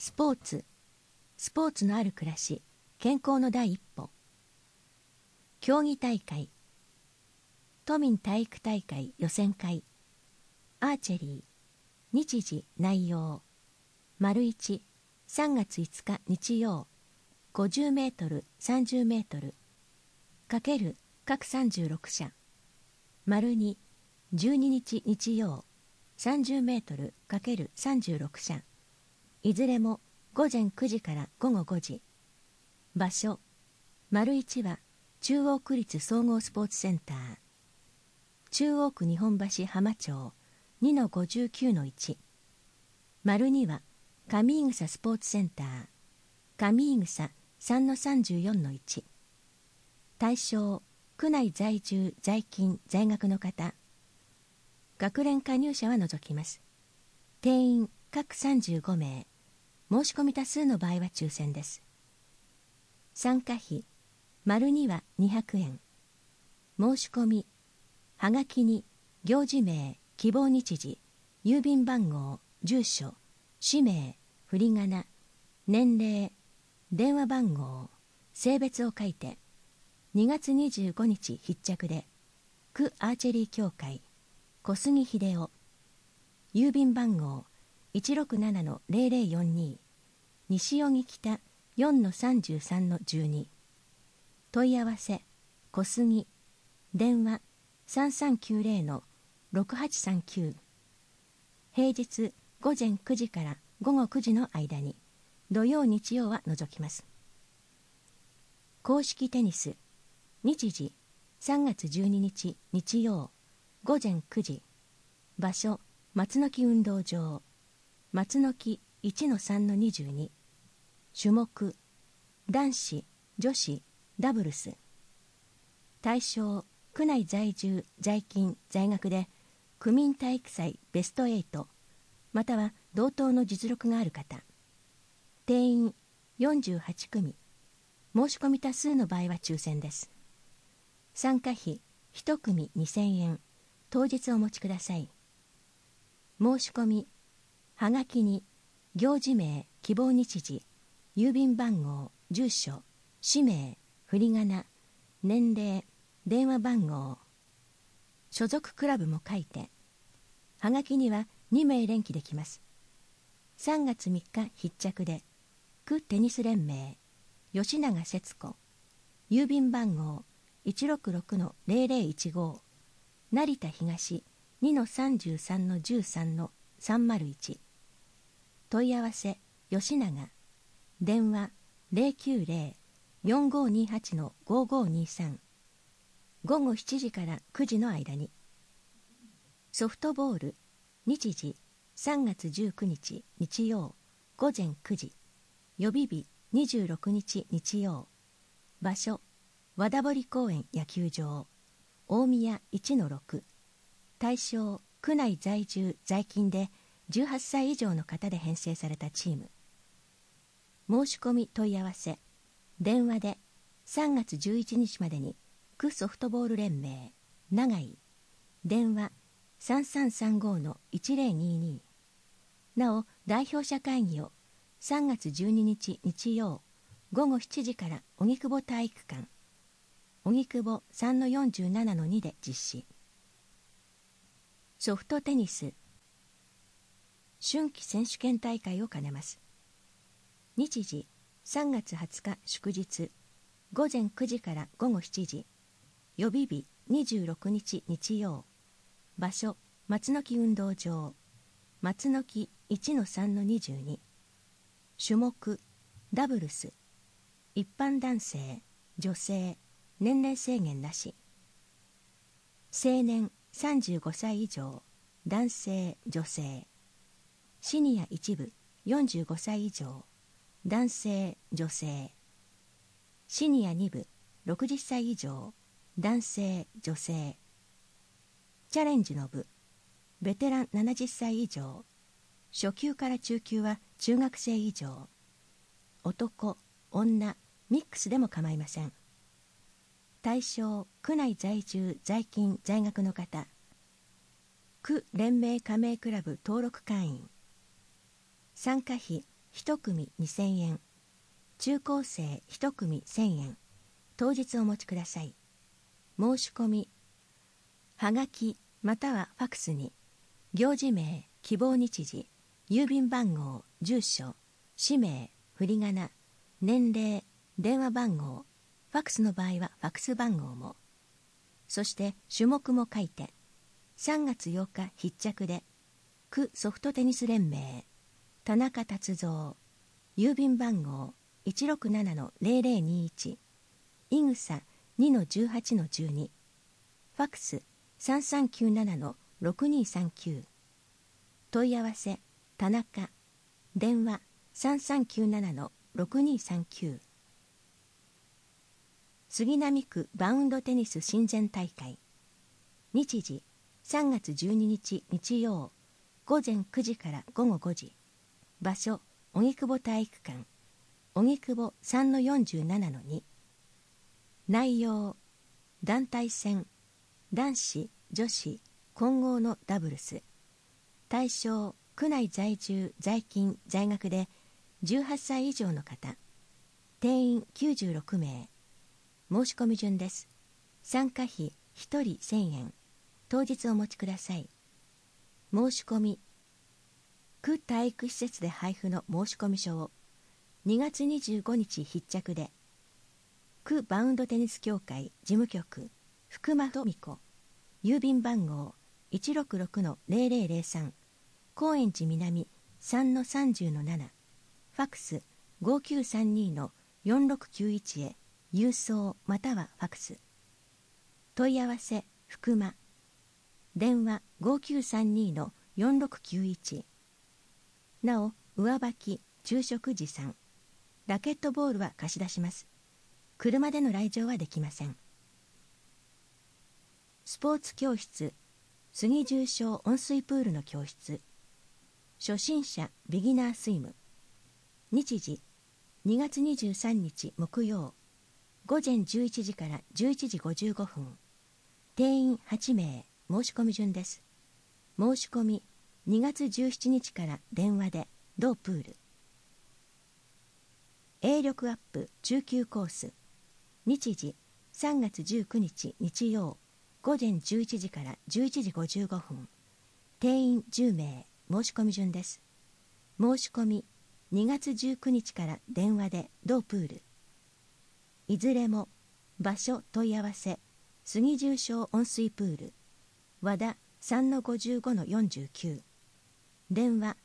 スポーツのある暮らし、健康の第一歩。競技大会、都民体育大会予選会、アーチェリー、日時内容、1、3月5日日曜、50メートル、30メートル、かける各36社、2、12日日曜、30メートルかける36社、いずれも午前9時から午後5時。場所、1は中央区立総合スポーツセンター、中央区日本橋浜町 2-59-1。2は上井草スポーツセンター、上井草 3-34-1。対象、区内在住在勤在学の方。学連加入者は除きます。定員各35名。申し込み多数の場合は抽選です。参加費、2は200円。申し込み、はがきに行事名、希望日時、郵便番号、住所、氏名、振り仮名、年齢、電話番号、性別を書いて、2月25日必着で、区アーチェリー協会、小杉秀夫、郵便番号 167-0042、西荻北 4-33-12。問い合わせ、小杉、電話 3390-6839。平日午前9時から午後9時の間に、土曜日曜は除きます。公式テニス、日時3月12日日曜午前9時。場所、松の木運動場、松の木 1-3-22。種目、男子、女子、ダブルス。対象、区内在住在勤在学で区民体育祭ベスト8または同等の実力がある方。定員48組。申し込み多数の場合は抽選です。参加費1組2000円。当日お持ちください。申し込み、はがきに行事名、希望日時、郵便番号、住所、氏名、振り仮名、年齢、電話番号、所属クラブも書いて、はがきには2名連記できます。3月3日必着で、区テニス連盟、吉永節子、郵便番号 166-0015、成田東 2-33-13-301。問い合わせ、吉永、電話 090-4528-5523。午後7時から9時の間に。ソフトボール、日時3月19日日曜午前9時。予備日26日日曜。場所、和田堀公園野球場、大宮 1-6。対象、区内在住在勤で18歳以上の方で編成されたチーム。申し込み問い合わせ、電話で3月11日までに区ソフトボール連盟長井、電話 3335-1022。なお代表者会議を3月12日日曜午後7時から荻窪体育館、荻窪 3-47-2 で実施。ソフトテニス、春季選手権大会を兼ねます。日時3月20日祝日午前9時から午後7時。予備日26日日曜。場所、松の木運動場、松の木 1-3-22。種目、ダブルス、一般男性、女性、年齢制限なし。成年35歳以上、男性、女性。シニア一部45歳以上、男性、女性。シニア2部60歳以上、男性、女性。チャレンジの部、ベテラン70歳以上、初級から中級は中学生以上。男、女、ミックスでも構いません。対象、区内在住在勤在学の方。区連盟加盟クラブ登録会員。参加費 1組2000円、中高生1組1000円、当日お持ちください。申し込み、はがきまたはファクスに、行事名、希望日時、郵便番号、住所、氏名、振り仮名、年齢、電話番号、ファクスの場合はファクス番号も、そして種目も書いて、3月8日必着で、区ソフトテニス連盟、田中達三、郵便番号 167-0021、いぐさ 2-18-12、ファクス 3397-6239、問い合わせ田中、電話 3397-6239。杉並区バウンドテニス親善大会、日時3月12日日曜、午前9時から午後5時、場所荻窪体育館、荻窪 3-47-2。内容、団体戦、男子女子混合のダブルス、対象区内在住在勤在学で18歳以上の方、定員96名、申し込み順です。参加費1人1000円、当日お持ちください。申し込み、区体育施設で配布の申し込み書を2月25日必着で、区バウンドテニス協会事務局福間富子、郵便番号 166-0003、高円寺南 3-30-7、ファクス 5932-4691 へ郵送またはファクス。問い合わせ福間、電話 5932-4691。なお、上履き、昼食持参、ラケットボールは貸し出します。車での来場はできません。スポーツ教室、杉重賞温水プールの教室、初心者ビギナースイム、日時2月23日木曜、午前11時から11時55分、定員8名、申し込み順です。申し込み2月17日から電話で同プール。泳力アップ中級コース、日時3月19日日曜、午前11時から11時55分、定員10名、申し込み順です。申し込み2月19日から電話で同プール。いずれも場所問い合わせ、杉重賞温水プール、和田 3-55-49、電話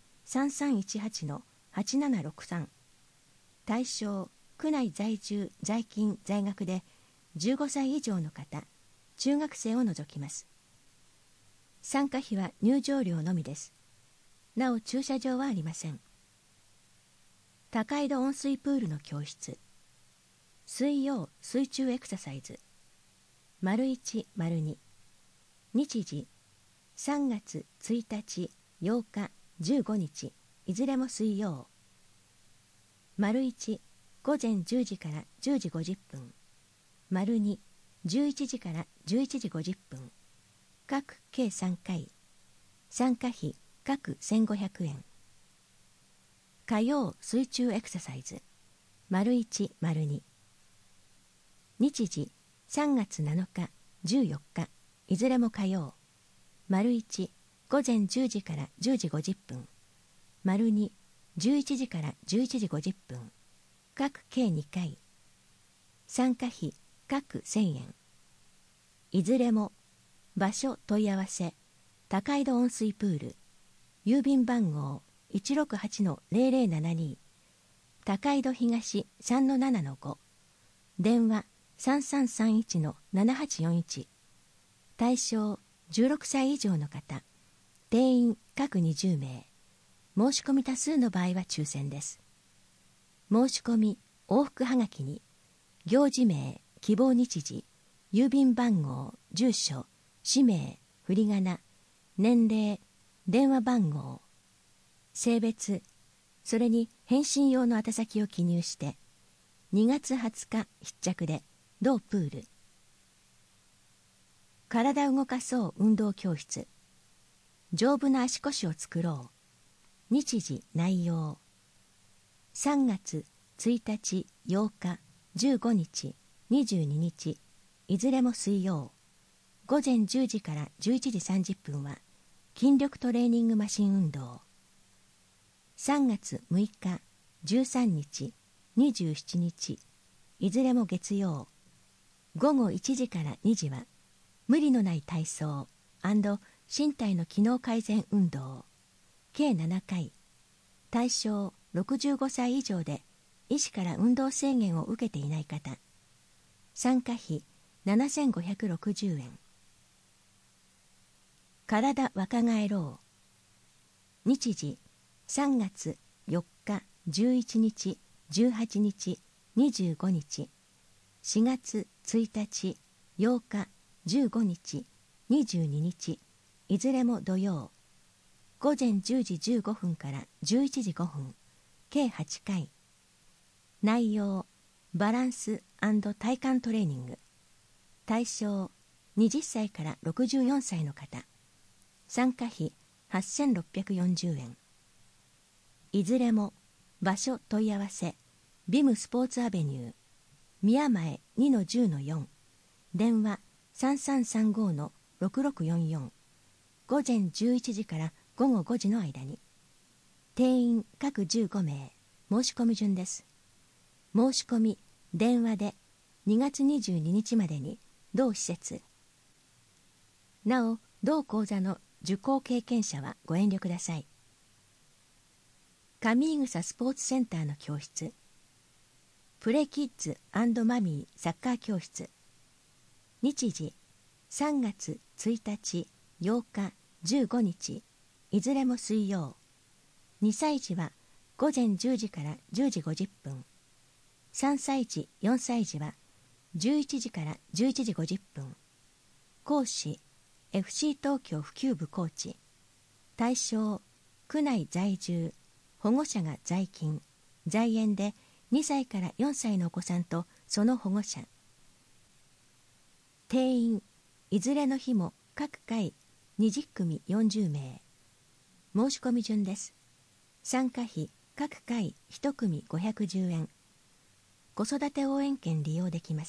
3318-8763。対象区内在住在勤在学で15歳以上の方、中学生を除きます。参加費は入場料のみです。なお駐車場はありません。高井戸温水プールの教室、水曜水中エクササイズ、丸1丸2、日時3月1日8日15日、いずれも水曜、丸1午前10時から10時50分、丸2 11時から11時50分、各計3回、参加費各1500円。火曜水中エクササイズ、丸1丸2、日時3月7日14日、いずれも火曜、丸1午前10時から10時50分、丸2 11時から11時50分、各計2回、参加費各1000円。いずれも場所問い合わせ、高井戸温水プール、郵便番号 168-0072、高井戸東 3-7-5、電話 3331-7841。対象16歳以上の方、定員各20名、申し込み多数の場合は抽選です。申し込み往復はがきに、行事名、希望日時、郵便番号、住所、氏名、振り仮名、年齢、電話番号、性別、それに返信用の宛先を記入して、2月20日必着で同プール。体を動かそう運動教室、丈夫な足腰を作ろう、日時内容、 3月1日、8日、15日、22日、いずれも水曜、午前10時から11時30分は筋力トレーニングマシン運動。3月6日、13日、27日、いずれも月曜、午後1時から2時は無理のない体操&身体の機能改善運動。計7回。対象65歳以上で医師から運動制限を受けていない方。参加費7560円。体若返ろう。日時3月4日、11日、18日、25日。4月1日、8日、15日、22日、いずれも土曜。午前10時15分から11時5分、計8回。内容、バランス&体幹トレーニング。対象、20歳から64歳の方。参加費8640円。いずれも、場所問い合わせ、ビムスポーツアベニュー、宮前 2-10-4、電話 3335-6644、午前11時から午後5時の間に。定員各15名、申し込み順です。申し込み、電話で2月22日までに同施設。なお、同講座の受講経験者はご遠慮ください。上井草スポーツセンターの教室。プレキッズ&マミーサッカー教室。日時3月1日、8日、15日、いずれも水曜。2歳児は午前10時から10時50分。3歳児、4歳児は11時から11時50分。講師、FC 東京普及部コーチ。対象、区内在住、保護者が在勤、在園で2歳から4歳のお子さんとその保護者。定員、いずれの日も各回20組40名。申し込み順です。参加費、各回1組510円。子育て応援券利用できます。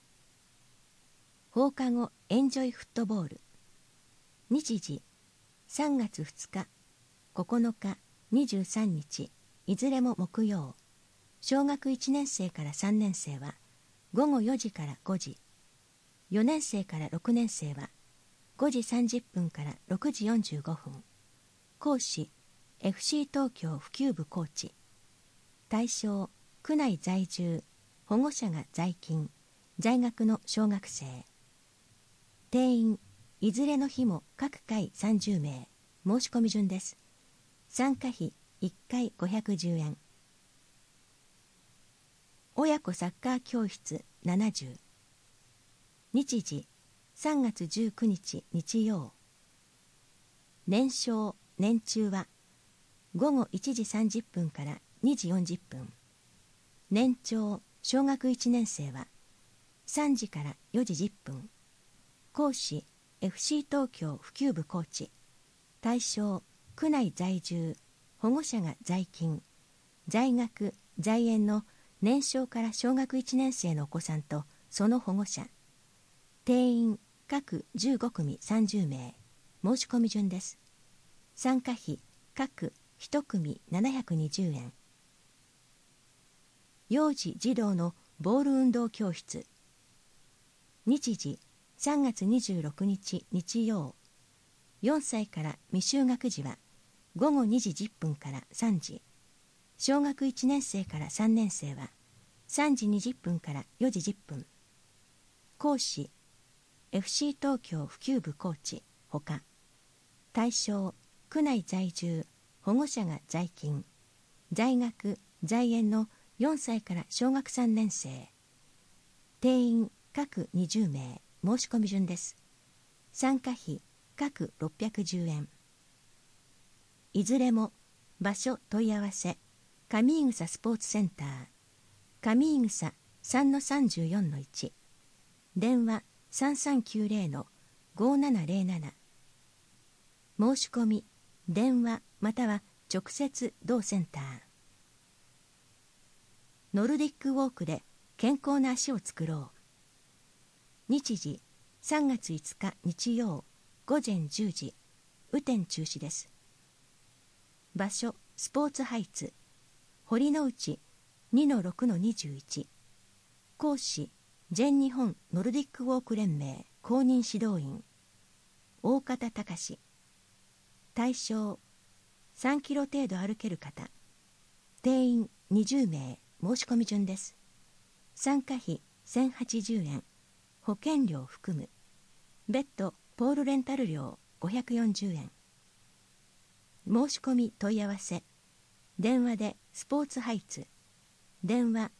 放課後エンジョイフットボール。日時、3月2日、9日、23日、いずれも木曜。小学1年生から3年生は午後4時から5時。4年生から6年生は5時30分から6時45分。講師、FC 東京普及部コーチ。対象、区内在住、保護者が在勤、在学の小学生。定員、いずれの日も各回30名。申し込み順です。参加費1回510円。親子サッカー教室70。日時、3月19日日曜。年少、年中は午後1時30分から2時40分。年長、小学1年生は3時から4時10分。講師、FC 東京普及部コーチ。対象、区内在住、保護者が在勤、在学、在園の年少から小学1年生のお子さんとその保護者。定員各15組30名。申し込み順です。参加費各1組720円。幼児児童のボール運動教室。日時、3月26日日曜。4歳から未就学児は午後2時10分から3時。小学1年生から3年生は3時20分から4時10分。講師、FC 東京普及部コーチほか。対象、区内在住、保護者が在勤、在学、在園の4歳から小学3年生。定員各20名。申し込み順です。参加費各610円。いずれも場所問い合わせ、上井草スポーツセンター、上井草 3-34-1、電話 3390-5707。申し込み、電話または直接同センター。 ノルディックウォークで健康な足を作ろう。日時3月5日日曜午前10時、雨天中止です。場所スポーツハイツ、堀之内 2-6-21。講師全日本ノルディックウォーク連盟公認指導員大方隆。対象3キロ程度歩ける方。定員20名。申し込み順です。参加費1080円、保険料含む。別途ポールレンタル料540円。申し込み問い合わせ。電話でスポーツハイツ。電話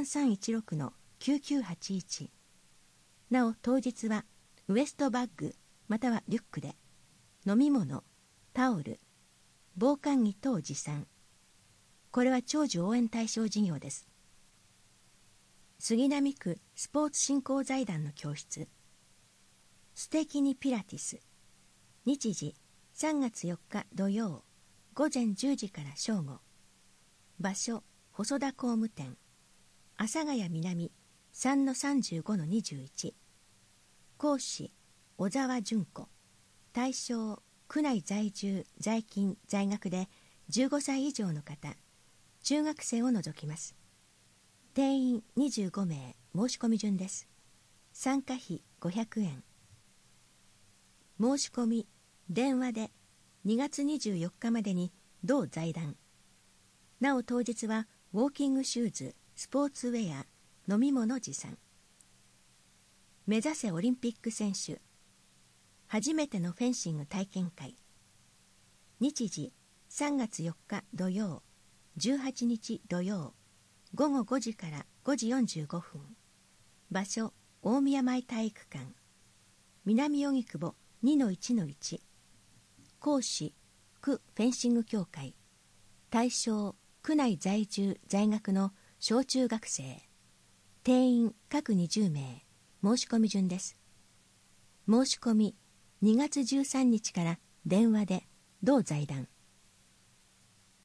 3316-9981。なお当日はウエストバッグまたはリュックで飲み物、タオル、防寒着等持参。これは長寿応援対象事業です。杉並区スポーツ振興財団の教室。素敵にピラティス。日時3月4日土曜午前10時から正午。場所細田工務店。阿佐ヶ谷南 3-35-21。講師小沢純子。対象区内在住在勤在学で15歳以上の方、中学生を除きます。定員25名。申し込み順です。参加費500円。申し込み電話で2月24日までに同財団。なお当日はウォーキングシューズ、スポーツウェア、飲み物持参。目指せオリンピック選手。初めてのフェンシング体験会。日時3月4日土曜18日土曜午後5時から5時45分。場所大宮前体育館。南荻窪 2-1-1。講師区フェンシング協会。対象区内在住在学の小中学生。定員各20名。申し込み順です。申し込み2月13日から電話で同財団。